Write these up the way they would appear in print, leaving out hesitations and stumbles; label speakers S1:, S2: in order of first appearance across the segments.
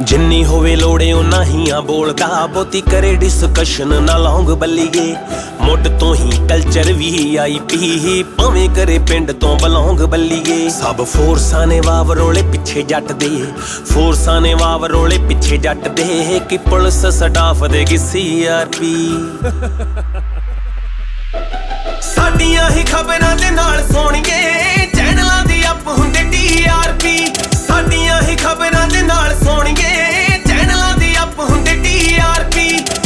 S1: ਜਿੰਨੀ ਹੋਵੇ ਲੋੜੇ ਉਨਾ ਹੀ ਆ ਬੋਲਦਾ, ਬਹੁਤੀ ਕਰੇ ਡਿਸਕਸ਼ਨ ਨਾ ਲੌਂਗ ਬੱਲੀਏ। ਮੁੱਢ ਤੋਂ ਹੀ ਕਲਚਰ VIP, ਭਾਵੇਂ ਕਰੇ ਪਿੰਡ ਤੋਂ ਬਲੌਂਗ ਬੱਲੀਏ। ਸਭ ਫੋਰਸਾਂ ਨੇ ਵਾਵ ਰੋਲੇ ਪਿੱਛੇ ਜੱਟ ਦੇ, ਫੋਰਸਾਂ ਨੇ ਵਾਵ ਰੋਲੇ ਪਿੱਛੇ ਜੱਟ ਦੇ, ਕਿ ਪੁਲਿਸ ਸਟਾਫ ਦੇਗੀ CRP। ਸਾਡੀਆਂ ਹੀ ਖਬਰਾਂ ਦੇ ਨਾਲ ਸੋਣੀਏ, ਚੈਨਲਾਂ ਦੀ ਅੱਪ ਹੁੰਦੇ TRP। ਸਾਡੀਆਂ ਹੀ ਖਬਰਾਂ ਦੇ ਨਾਲ ਸੋਣੀਏ, ਚੈਨਲਾਂ ਦੀ ਅੱਪ ਹੁੰਦੇ TRP।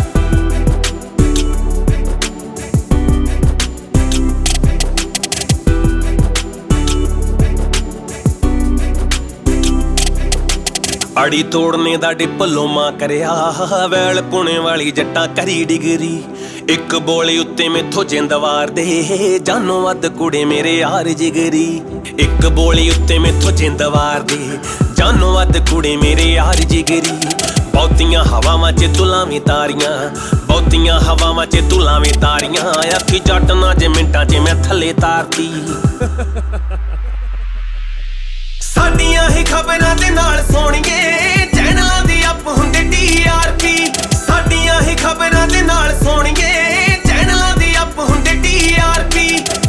S1: ਅੜੀ ਤੋੜਨੇ ਦਾ ਡਿਪਲੋਮਾ ਕਰਿਆ, ਵੈਲ ਪੁਣੇ ਵਾਲੀ ਜੱਟਾਂ ਕਰੀ ਡਿਗਰੀ। ਇੱਕ ਬੋਲੇ ਉੱਤੇ ਮੈਥੋਂ ਜਿੰਦ ਵਾਰਦੇ, ਜਾਨੋਂ ਵੱਧ ਕੁੜੇ ਮੇਰੇ ਯਾਰ ਜਿਗਰੀ। ਇੱਕ ਬੋਲੇ ਉੱਤੇ ਮੈਥੋਂ ਜਿੰਦ ਵਾਰਦੇ, ਜਾਨੋਂ ਵੱਧ ਕੁੜੇ ਮੇਰੇ ਯਾਰ ਜਿਗਰੀ। ਬਹੁਤੀਆਂ ਹਵਾਵਾਂ 'ਚ ਤੁਲਾਵੇਂ ਤਾਰੀਆਂ, ਬਹੁਤੀਆਂ ਹਵਾਵਾਂ 'ਚ ਤੁਲਾਵੇਂ ਤਾਰੀਆਂ। ਆਖੀ ਜੱਟ ਨਾ ਜੇ ਮਿੰਟਾਂ 'ਚ ਮੈਂ ਥੱਲੇ ਤਾਰਤੀ। ਸਾਡੀਆਂ ਹੀ ਖਬਰਾਂ ਦੇ ਨਾਲ ਸੋਣੀਏ, ਚੈਨਲਾਂ ਦੀ ਅੱਪ ਹੁੰਦੇ TRP। ਸਾਡੀਆਂ ਹੀ ਖਬਰਾਂ ਦੇ ਨਾਲ ਸੋਣੀਏ, ਚੈਨਲਾਂ ਦੀ ਅੱਪ ਹੁੰਦੇ TRP।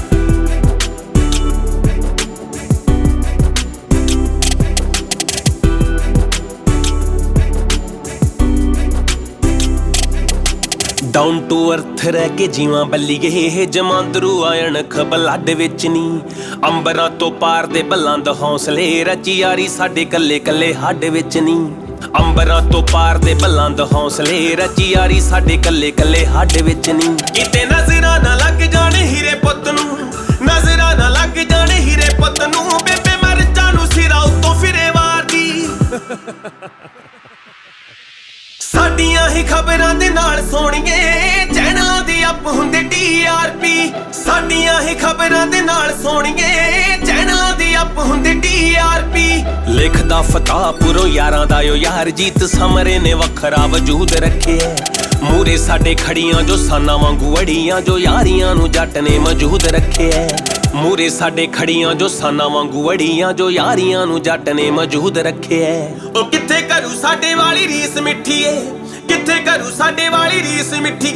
S1: ਡਾਊਨ ਟੂ ਅਰਥ ਰਹਿ ਕੇ ਜੀਵਾਂ ਬੱਲੀਏ, ਜਮਾਂਦਰੂ ਆਇਣ ਬਲੱਡ ਵਿੱਚ ਨੀ। ਅੰਬਰਾਂ ਤੋਂ ਪਾਰ ਦੇ ਬੁਲੰਦ ਹੌਸਲੇ, ਰਚੀ ਯਾਰੀ ਸਾਡੇ ਕੱਲੇ ਕੱਲੇ ਹੱਡ ਵਿੱਚ ਨੀ। ਅੰਬਰਾਂ ਤੋਂ ਪਾਰ ਦੇ ਬੁਲੰਦ ਹੌਸਲੇ, ਰਚੀ ਯਾਰੀ ਸਾਡੇ ਕੱਲੇ ਕੱਲੇ ਹੱਡ ਵਿੱਚ ਨੀ। ਕਿਤੇ ਨਜ਼ਰਾਂ ਨਾ ਲੱਗ ਜਾਣ ਹੀਰੇ ਪੁੱਤ ਨੂੰ, ਨਜ਼ਰਾਂ ਨਾ ਲੱਗ ਜਾਣ ਹੀਰੇ ਪੁੱਤ ਨੂੰ। ਬੇਬੇ ਮਰਜਾਂ ਨੂੰ ਸਿਰਾਂ ਉੱਤੋਂ ਫਿਰੇ ਵਾਰਦੀ। ਸਾਡੀਆਂ ਹੀ ਖਬਰਾਂ ਦੇ ਨਾਲ ਸੋਣੀਏ, ਚੈਨਲਾਂ ਦੀ ਅੱਪ ਹੁੰਦੇ TRP। ਸਾਡੀਆਂ ਹੀ ਖਬਰਾਂ ਦੇ ਨਾਲ ਸੋਣੀਏ, ਚੈਨਲਾਂ ਦੀ ਅੱਪ ਹੁੰਦੇ TRP। ਲਿਖਦਾ ਫਤਾਹਪੁਰੋਂ ਯਾਰਾਂ ਦਾ ਓ ਯਾਰ ਜੀਤ ਸਮਰੇ ਨੇ ਵੱਖਰਾ ਵਜੂਦ ਰੱਖਿਆ। ਮੂਰੇ ਸਾਡੇ ਖੜੀਆਂ ਜੋ ਸਾਨਾਂ ਵਾਂਗੂ ਅੜੀਆਂ, ਜੋ ਯਾਰੀਆਂ ਨੂੰ ਜੱਟ ਨੇ ਮੌਜੂਦ ਰੱਖਿਆ। ਮੂਰੇ ਸਾਡੇ ਖੜੀਆਂ ਜੋ ਸਾਨਾਂ ਵਾਂਗੂ ਅੜੀਆਂ, ਜੋ ਯਾਰੀਆਂ ਨੂੰ ਜੱਟ ਨੇ ਮੌਜੂਦ ਰੱਖਿਆ। ਉਹ ਕਿੱਥੇ ਕਰੂ ਸਾਡੇ ਵਾਲੀ ਰੀਸ ਮਿੱਠੀ ਏ, ਕਿੱਥੇ ਕਰੂ ਸਾਡੇ ਵਾਲੀ ਰੀਸ ਮਿੱਠੀ